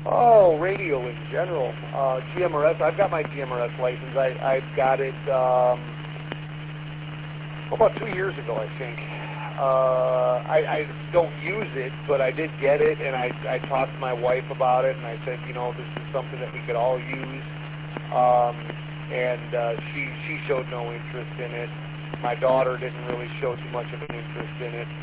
Oh, radio in general. GMRS. I've got my GMRS license. I've got it about 2 years ago, I think. I don't use it, but I did get it, and I talked to my wife about it, and I said, this is something that we could all use. She showed no interest in it. My daughter didn't really show too much of an interest in it.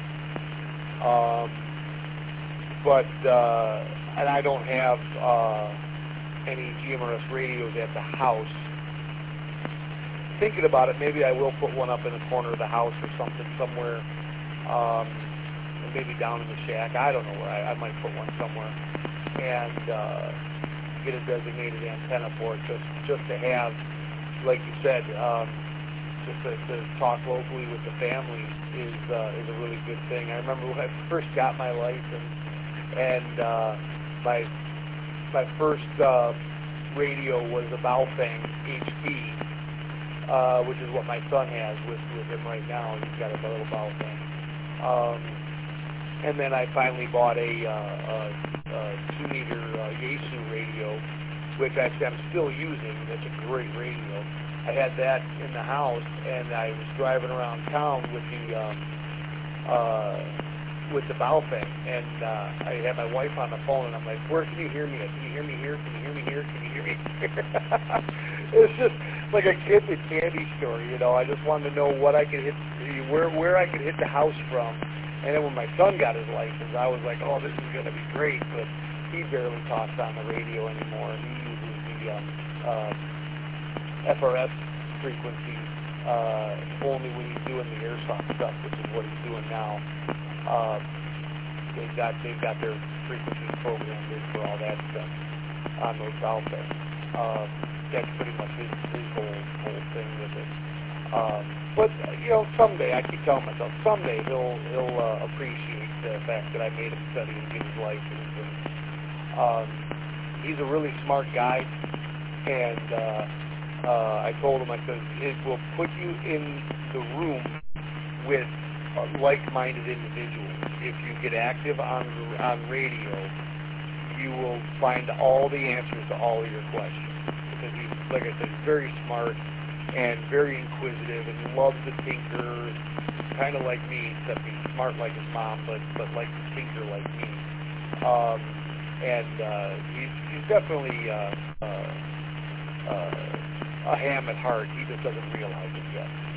And I don't have any GMRS radios at the house. Thinking about it, maybe I will put one up in the corner of the house or something somewhere, and maybe down in the shack. I don't know where. I might put one somewhere and get a designated antenna for it, just to have, like you said, just to talk locally with the family is a really good thing. I remember when I first got my license, and my first radio was a Baofeng HP, which is what my son has with him right now. He's got a little Baofeng. And then I finally bought a 2-meter Yaesu radio, which actually I'm still using. That's a great radio. I had that in the house, and I was driving around town with the Baofeng, and I had my wife on the phone, and I'm like, "Where can you hear me? Can you hear me here? Can you hear me here? Can you hear me here?" It's just like a kid in a candy store, I just wanted to know what I could hit, where I could hit the house from. And then when my son got his license, I was like, "Oh, this is going to be great," but he barely talks on the radio anymore. He uses the FRS frequencies only when he's doing the airsoft stuff, which is what he's doing now. They've got their frequencies programmed in for all that stuff on those out there. That's pretty much his whole thing with it. But someday, I keep telling myself, someday he'll appreciate the fact that I made him study and get his license. And he's a really smart guy, and I told him, I said, it will put you in the room with like-minded individuals. If you get active on radio, you will find all the answers to all of your questions. Because he's, like I said, very smart and very inquisitive and loves to tinker, kind of like me, except he's smart like his mom, but likes to tinker like me. He's definitely a ham at heart. He just doesn't realize it yet.